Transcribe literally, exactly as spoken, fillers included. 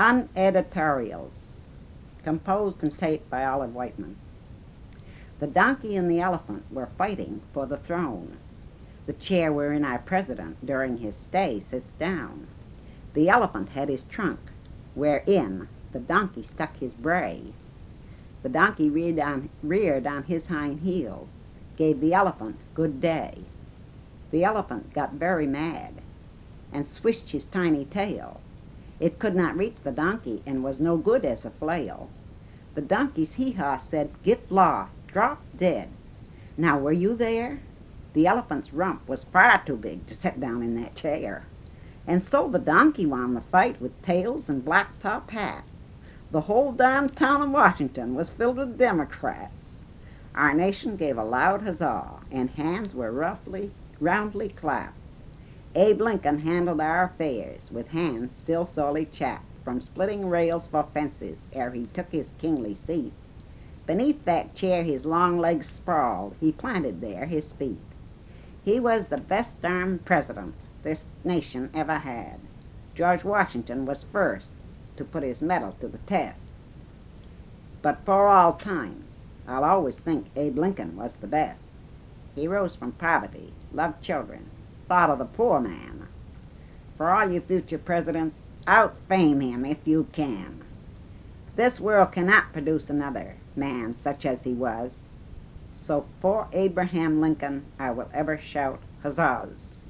Uneditorials, composed and taped by Olive Whiteman. The donkey and the elephant were fighting for the throne, the chair wherein our president during his stay sits down. The elephant had his trunk, wherein the donkey stuck his bray. The donkey reared on, reared on his hind heels, gave the elephant good day. The elephant got very mad, and swished his tiny tail. It could not reach the donkey, and was no good as a flail. The donkey's hee-haw said, "Get lost, drop dead." Now were you there? The elephant's rump was far too big to sit down in that chair. And so the donkey won the fight with tails and black-top hats. The whole darn town of Washington was filled with Democrats. Our nation gave a loud huzzah, and hands were roughly, roundly clapped. Abe Lincoln handled our affairs with hands still sorely chapped from splitting rails for fences ere he took his kingly seat. Beneath that chair his long legs sprawled, he planted there his feet. He was the best darn president this nation ever had. George Washington was first to put his mettle to the test. But for all time, I'll always think Abe Lincoln was the best. He rose from poverty, loved children, thought of the poor man. For all you future presidents, outfame him if you can. This world cannot produce another man such as he was. So for Abraham Lincoln I will ever shout huzzas.